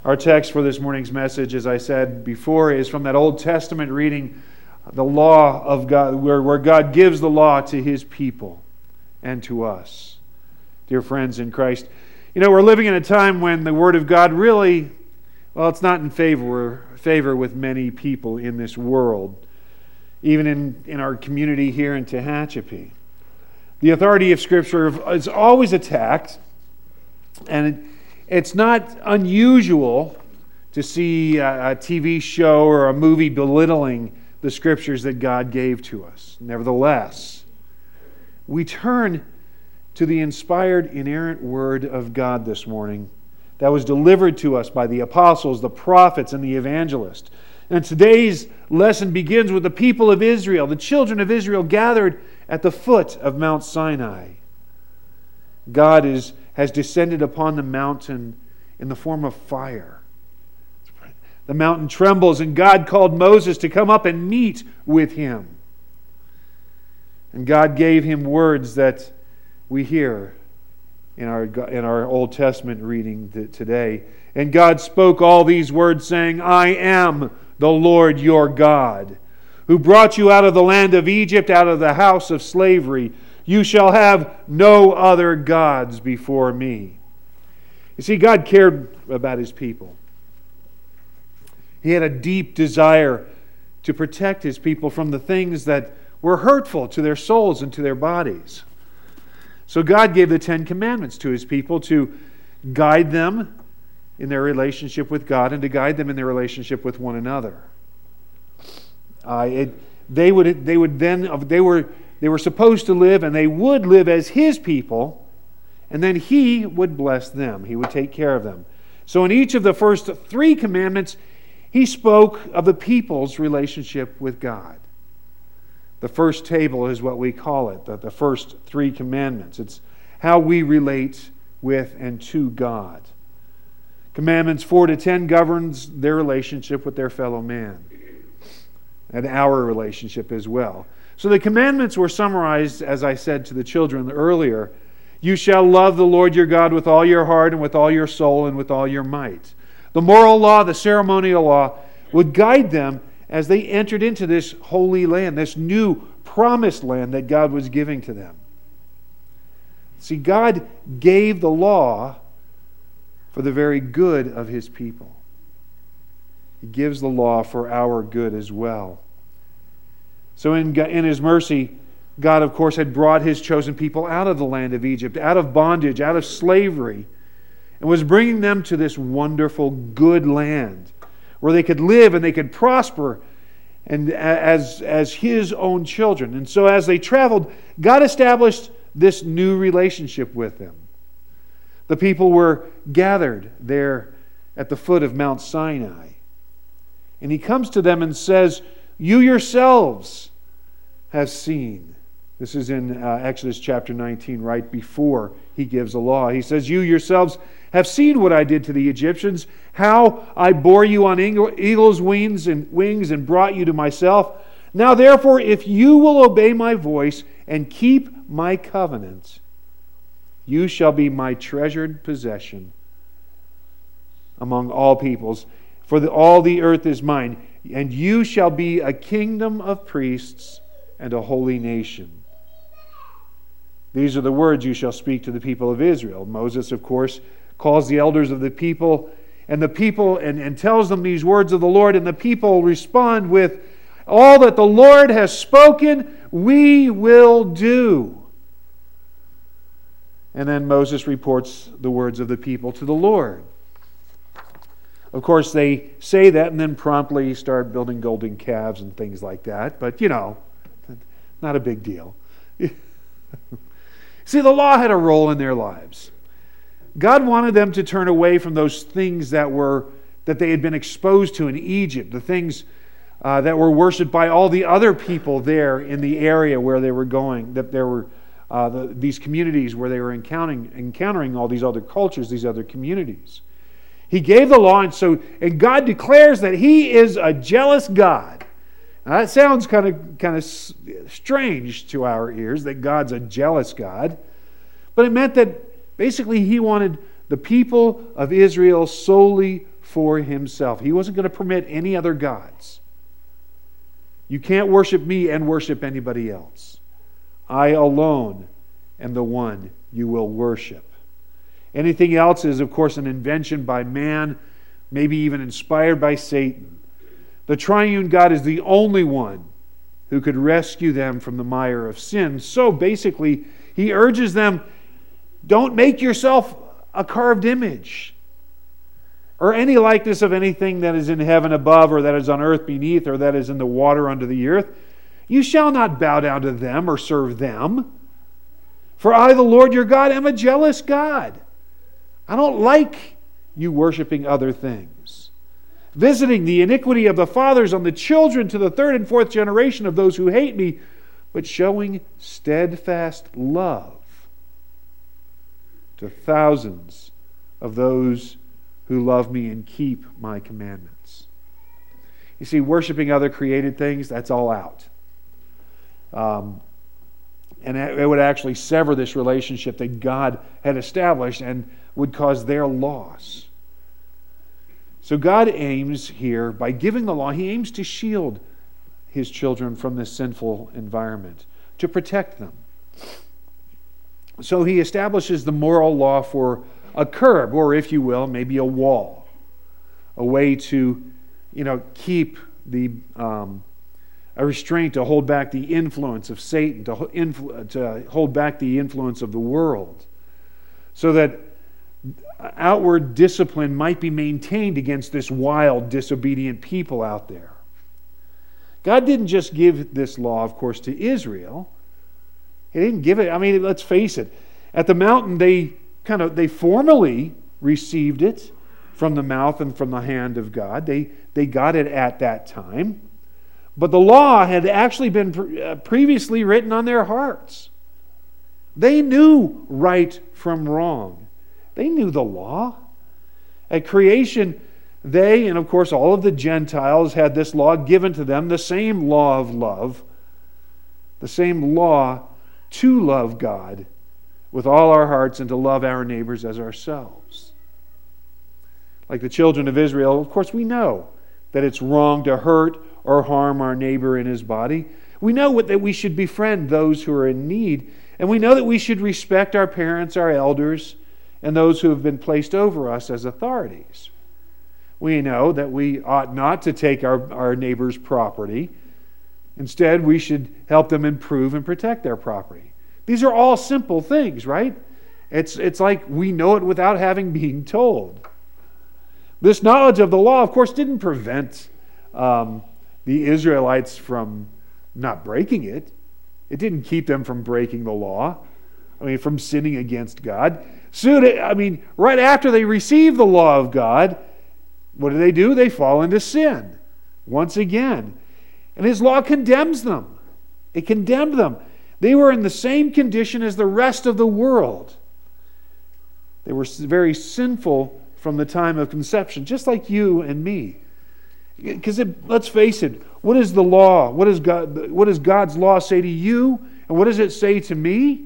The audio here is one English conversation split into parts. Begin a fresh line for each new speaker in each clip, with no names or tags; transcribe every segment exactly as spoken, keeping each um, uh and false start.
Our text for this morning's message, as I said before, is from that Old Testament reading, the law of God, where, where God gives the law to His people and to us. Dear friends in Christ, you know, we're living in a time when the Word of God really, well, it's not in favor, favor with many people in this world, even in, in our community here in Tehachapi. The authority of Scripture is always attacked, and it, It's not unusual to see a T V show or a movie belittling the Scriptures that God gave to us. Nevertheless, we turn to the inspired, inerrant Word of God this morning that was delivered to us by the apostles, the prophets, and the evangelists. And today's lesson begins with the people of Israel, the children of Israel gathered at the foot of Mount Sinai. God is has descended upon the mountain in the form of fire. The mountain trembles, and God called Moses to come up and meet with Him. And God gave him words that we hear in our, in our Old Testament reading today. And God spoke all these words, saying, I am the Lord your God, who brought you out of the land of Egypt, out of the house of slavery. You shall have no other gods before me. You see, God cared about His people. He had a deep desire to protect His people from the things that were hurtful to their souls and to their bodies. So God gave the Ten Commandments to His people to guide them in their relationship with God and to guide them in their relationship with one another. Uh, it, they would, they would then, they were... They were supposed to live, and they would live as His people, and then He would bless them. He would take care of them. So in each of the first three commandments, He spoke of the people's relationship with God. The first table is what we call it, the, the first three commandments. It's how we relate with and to God. Commandments four to ten governs their relationship with their fellow man, and our relationship as well. So the commandments were summarized, as I said to the children earlier. You shall love the Lord your God with all your heart and with all your soul and with all your might. The moral law, the ceremonial law, would guide them as they entered into this holy land, this new promised land that God was giving to them. See, God gave the law for the very good of His people. He gives the law for our good as well. So in, in His mercy, God, of course, had brought His chosen people out of the land of Egypt, out of bondage, out of slavery, and was bringing them to this wonderful, good land where they could live and they could prosper and as, as His own children. And so as they traveled, God established this new relationship with them. The people were gathered there at the foot of Mount Sinai. And He comes to them and says, you yourselves have seen. This is in uh, Exodus chapter nineteen, right before He gives the law. He says, you yourselves have seen what I did to the Egyptians, how I bore you on eagle's wings and wings and brought you to myself. Now therefore, if you will obey my voice and keep my covenants, you shall be my treasured possession among all peoples, for the, all the earth is mine. And you shall be a kingdom of priests and a holy nation. These are the words you shall speak to the people of Israel. Moses, of course, calls the elders of the people and the people and, and tells them these words of the Lord, and the people respond with, all that the Lord has spoken, we will do. And then Moses reports the words of the people to the Lord. Of course, they say that and then promptly start building golden calves and things like that. But, you know, not a big deal. See, the law had a role in their lives. God wanted them to turn away from those things that were that they had been exposed to in Egypt, the things uh, that were worshipped by all the other people there in the area where they were going, that there were uh, the, these communities where they were encountering, encountering all these other cultures, these other communities. He gave the law, and so and God declares that He is a jealous God. Now, that sounds kind of kind of strange to our ears, that God's a jealous God. But it meant that basically He wanted the people of Israel solely for himself. He wasn't going to permit any other gods. You can't worship me and worship anybody else. I alone am the one you will worship. Anything else is, of course, an invention by man, maybe even inspired by Satan. The triune God is the only one who could rescue them from the mire of sin. So basically, he urges them, don't make yourself a carved image or any likeness of anything that is in heaven above, or that is on earth beneath, or that is in the water under the earth. You shall not bow down to them or serve them. For I, the Lord your God, am a jealous God. I don't like you worshiping other things. Visiting the iniquity of the fathers on the children to the third and fourth generation of those who hate me, but showing steadfast love to thousands of those who love me and keep my commandments. You see, worshiping other created things, that's all out. Um, and it would actually sever this relationship that God had established and would cause their loss. So God aims here, by giving the law, he aims to shield his children from this sinful environment, to protect them. So he establishes the moral law for a curb, or if you will, maybe a wall, a way to, you know, keep the um, a restraint to hold back the influence of Satan, to, influ- to hold back the influence of the world, so that outward discipline might be maintained against this wild, disobedient people out there. God didn't just give this law, of course, to Israel. He didn't give it, I mean, let's face it. At the mountain, they kind of, they formally received it from the mouth and from the hand of God. They, they got it at that time. But the law had actually been pre- previously written on their hearts. They knew right from wrong. They knew the law. At creation, they, and of course all of the Gentiles, had this law given to them, the same law of love, the same law to love God with all our hearts and to love our neighbors as ourselves. Like the children of Israel, of course we know that it's wrong to hurt or harm our neighbor in his body. We know that we should befriend those who are in need, and we know that we should respect our parents, our elders, and those who have been placed over us as authorities. We know that we ought not to take our, our neighbor's property. Instead, we should help them improve and protect their property. These are all simple things, right? It's, it's like we know it without having been told. This knowledge of the law, of course, didn't prevent um, the Israelites from not breaking it. It didn't keep them from breaking the law. I mean, from sinning against God. Soon, I mean, right after they receive the law of God, what do they do? They fall into sin once again. And his law condemns them. It condemned them. They were in the same condition as the rest of the world. They were very sinful from the time of conception, just like you and me. Because let's face it, what is the law? What does God, what does God's law say to you? And what does it say to me?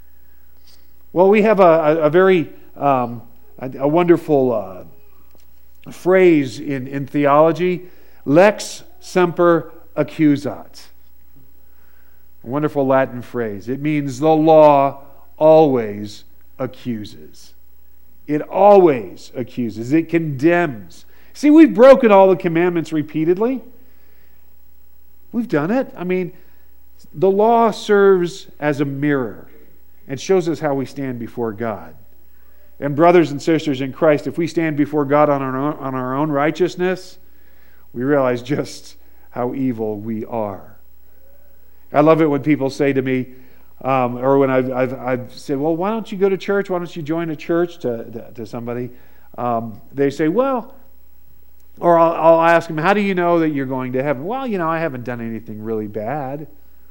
Well, we have a, a, a very um, a, a wonderful uh, phrase in, in theology, lex semper accusat. A wonderful Latin phrase. It means the law always accuses. It always accuses. It condemns. See, we've broken all the commandments repeatedly. We've done it. I mean, the law serves as a mirror and shows us how we stand before God. And brothers and sisters in Christ, if we stand before God on our own, on our own righteousness, we realize just how evil we are. I love it when people say to me, um, or when I've, I've, I've said, well, why don't you go to church? Why don't you join a church to, to, to somebody? Um, they say, well, or I'll, I'll ask them, how do you know that you're going to heaven? Well, you know, I haven't done anything really bad.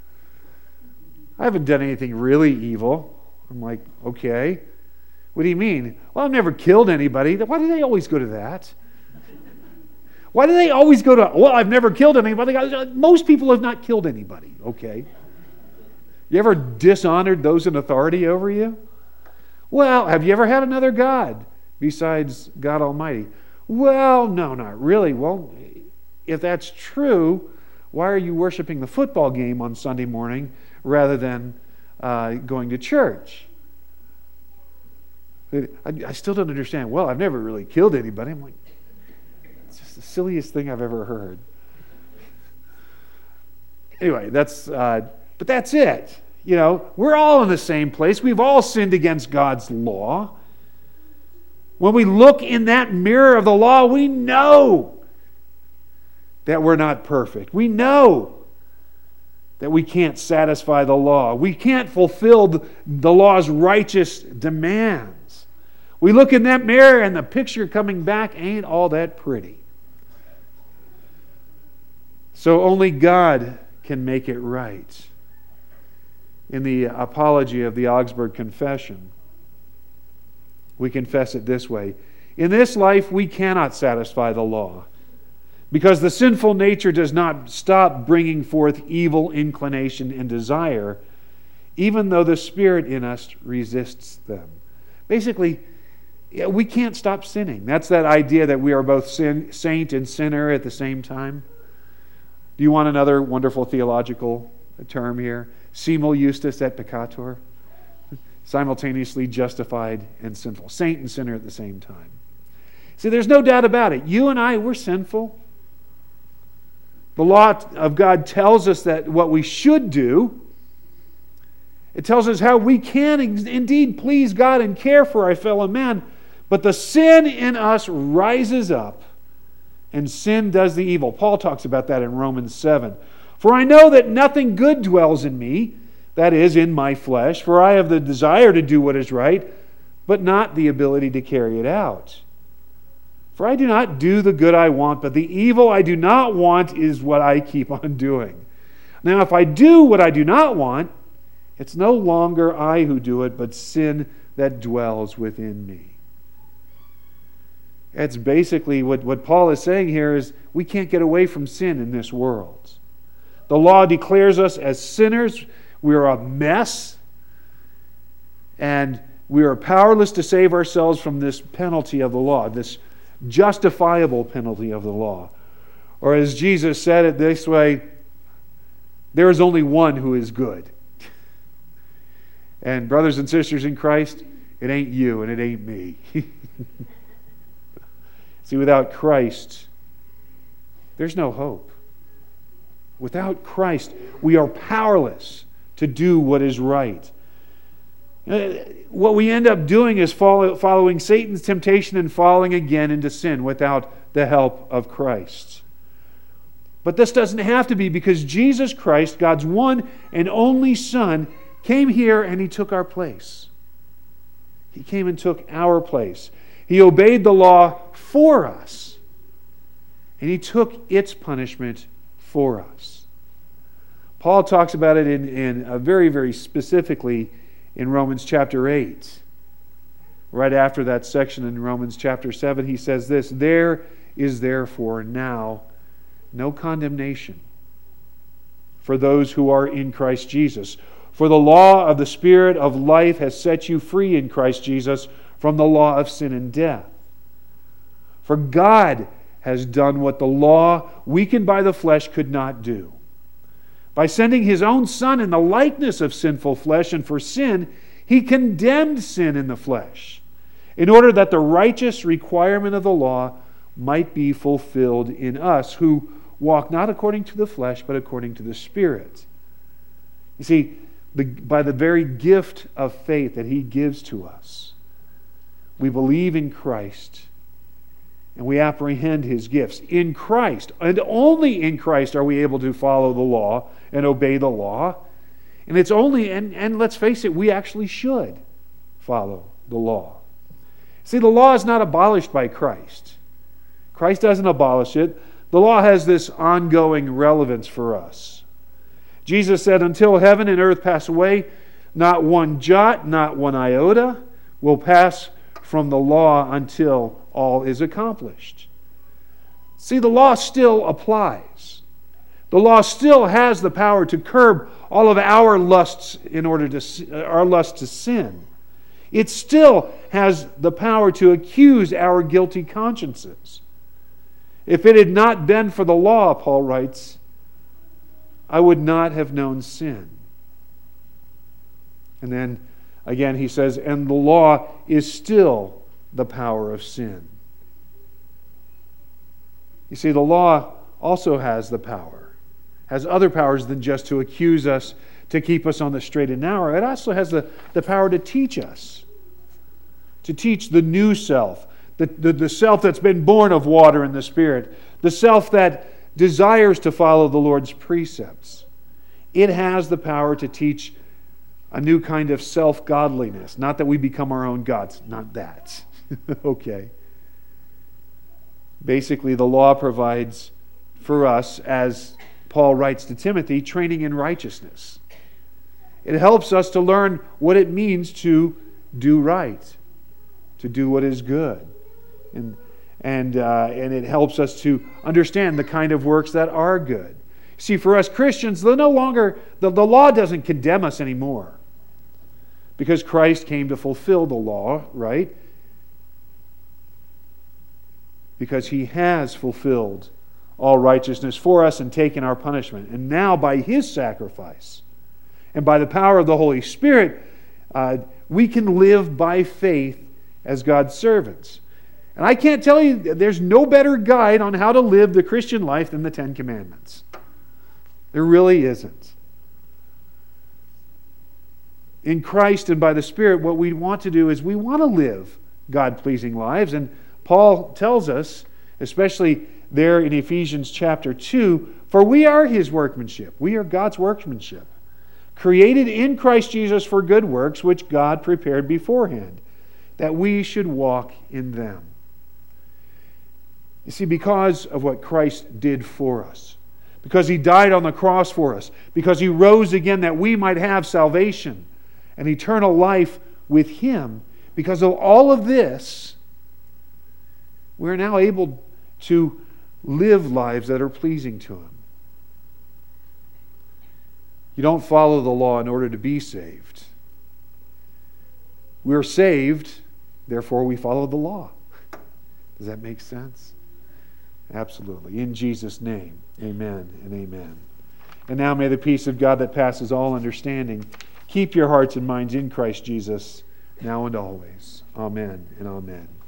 I haven't done anything really evil. I'm like, okay. What do you mean? Well, I've never killed anybody. Why do they always go to that? Why do they always go to, well, I've never killed anybody. Most people have not killed anybody, okay? You ever dishonored those in authority over you? Well, have you ever had another God besides God Almighty? Well, no, not really. Well, if that's true, why are you worshiping the football game on Sunday morning rather than uh, going to church? I, I still don't understand. Well, I've never really killed anybody. I'm like, it's just the silliest thing I've ever heard. Anyway, that's, uh, but that's it. You know, we're all in the same place. We've all sinned against God's law. When we look in that mirror of the law, we know that we're not perfect. We know that we can't satisfy the law. We can't fulfill the law's righteous demands. We look in that mirror and the picture coming back ain't all that pretty. So only God can make it right. In the apology of the Augsburg Confession, we confess it this way: in this life we cannot satisfy the law, because the sinful nature does not stop bringing forth evil inclination and desire, even though the Spirit in us resists them. Basically, we can't stop sinning. That's that idea that we are both sin, saint and sinner at the same time. Do you want another wonderful theological term here? Simul justus et peccator. Simultaneously justified and sinful. Saint and sinner at the same time. See, there's no doubt about it. You and I, we're sinful. The law of God tells us that what we should do. It tells us how we can indeed please God and care for our fellow man. But the sin in us rises up, and sin does the evil. Paul talks about that in Romans seven. For I know that nothing good dwells in me, that is, in my flesh, for I have the desire to do what is right, but not the ability to carry it out. For I do not do the good I want, but the evil I do not want is what I keep on doing. Now, if I do what I do not want, it's no longer I who do it, but sin that dwells within me. That's basically what, what Paul is saying here is we can't get away from sin in this world. The law declares us as sinners. We are a mess. And we are powerless to save ourselves from this penalty of the law, this justifiable penalty of the law. Or as Jesus said it this way, there is only one who is good. And brothers and sisters in Christ, it ain't you and it ain't me. See, without Christ, there's no hope. Without Christ, we are powerless to do what is right. What we end up doing is follow, following Satan's temptation and falling again into sin without the help of Christ. But this doesn't have to be, because Jesus Christ, God's one and only Son, came here and He took our place. He came and took our place. He obeyed the law for us. And He took its punishment for us. Paul talks about it in, in a very, very specifically in Romans chapter eight. Right after that section in Romans chapter seven, he says this: there is therefore now no condemnation for those who are in Christ Jesus. For the law of the Spirit of life has set you free in Christ Jesus from the law of sin and death. For God has done what the law, weakened by the flesh, could not do. By sending His own Son in the likeness of sinful flesh, and for sin, He condemned sin in the flesh, in order that the righteous requirement of the law might be fulfilled in us, who walk not according to the flesh, but according to the Spirit. You see, the, by the very gift of faith that He gives to us, we believe in Christ, and we apprehend His gifts. In Christ, and only in Christ, are we able to follow the law and obey the law. And it's only, and, and let's face it, we actually should follow the law. See, the law is not abolished by Christ. Christ doesn't abolish it. The law has this ongoing relevance for us. Jesus said, until heaven and earth pass away, not one jot, not one iota will pass from the law until all is accomplished. See, the law still applies. The law still has the power to curb all of our lusts in order to our lust to sin. It still has the power to accuse our guilty consciences. If it had not been for the law, Paul writes, I would not have known sin. And then again he says, and the law is still the power of sin. You see, the law also has the power, has other powers than just to accuse us, to keep us on the straight and narrow. It also has the, the power to teach us, to teach the new self, the, the, the self that's been born of water and the Spirit, the self that desires to follow the Lord's precepts. It has the power to teach a new kind of self-godliness. Not that we become our own gods. Not that. Okay. Basically, the law provides for us, as Paul writes to Timothy, training in righteousness. It helps us to learn what it means to do right, to do what is good. And, and, uh, and it helps us to understand the kind of works that are good. See, for us Christians, the no longer the, the law doesn't condemn us anymore, because Christ came to fulfill the law, right? Because He has fulfilled all righteousness for us and taken our punishment. And now by His sacrifice and by the power of the Holy Spirit, uh, we can live by faith as God's servants. And I can't tell you, there's no better guide on how to live the Christian life than the Ten Commandments. There really isn't. In Christ and by the Spirit, what we want to do is we want to live God-pleasing lives. And Paul tells us, especially there in Ephesians chapter two, for we are His workmanship. We are God's workmanship, created in Christ Jesus for good works, which God prepared beforehand, that we should walk in them. You see, because of what Christ did for us, because He died on the cross for us, because He rose again that we might have salvation and eternal life with Him, because of all of this, we're now able to live lives that are pleasing to Him. You don't follow the law in order to be saved. We're saved, therefore we follow the law. Does that make sense? Absolutely. In Jesus' name, amen and amen. And now may the peace of God that passes all understanding keep your hearts and minds in Christ Jesus, now and always. Amen and amen.